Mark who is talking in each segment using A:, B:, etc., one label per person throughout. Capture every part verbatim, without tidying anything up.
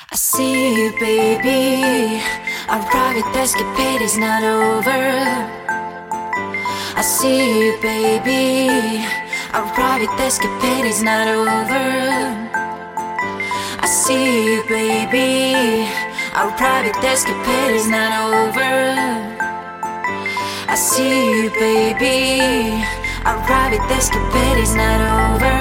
A: I see you, baby. Our private escapade is not over. I see you, baby. Our private escapade is not over. I see you, baby. Our private escapade is not over. I see you, baby. Our private escapade is not over.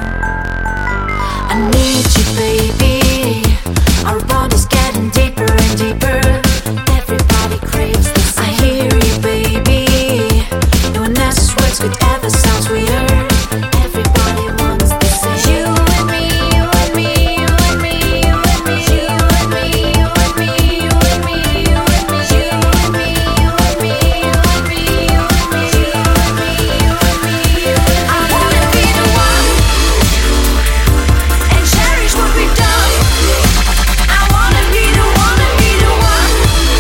A: I need you, baby. Our bond is getting deeper and deeper. Everybody craves the same. I hear you, baby. No one else's words could ever sound sweeter. Everybody wants the same. You and me, you and me, you and me, you and me, you and me, you and me, you and me, you and me, you and me, you and me, you and me, you and me, you and me, you and me, you and me. I wanna be the one and cherish what we've done. I wanna be the one, be the one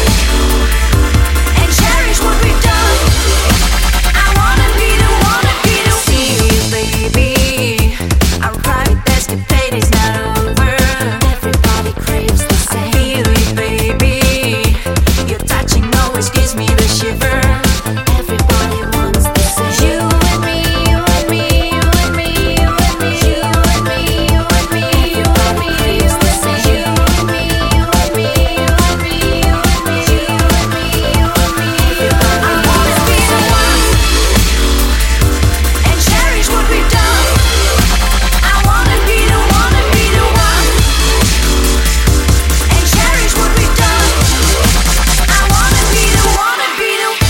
A: and cherish what we've done. I wanna be the one, be the one. See you, baby. Our private escapade is not over. Everybody craves the same. I feel you, baby. Your touching always gives me the shiver. Everybody wants the same. You and me, you and me, you and me, you and me, you and me, you and me, you and me, craves the same. You and me, you and me, you and me, you and me, you and me, you and me. I wanna be the one and cherish what we've done. I wanna be the one, be the one and cherish what we've done. I wanna be the one, be the one.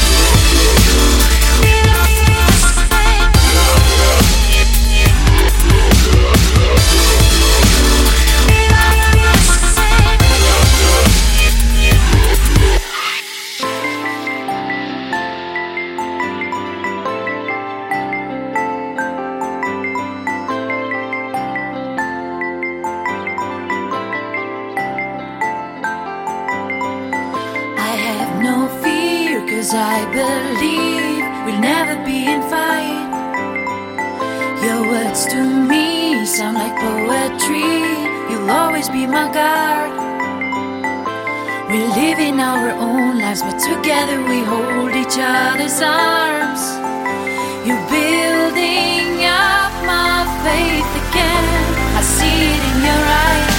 A: I have no fear, cause I believe we'll never be in fight. Your words to me sound like poetry. You'll always be my guard. We're living our own lives, but together we hold each other's arms. You're building up my faith again. I see it in your eyes.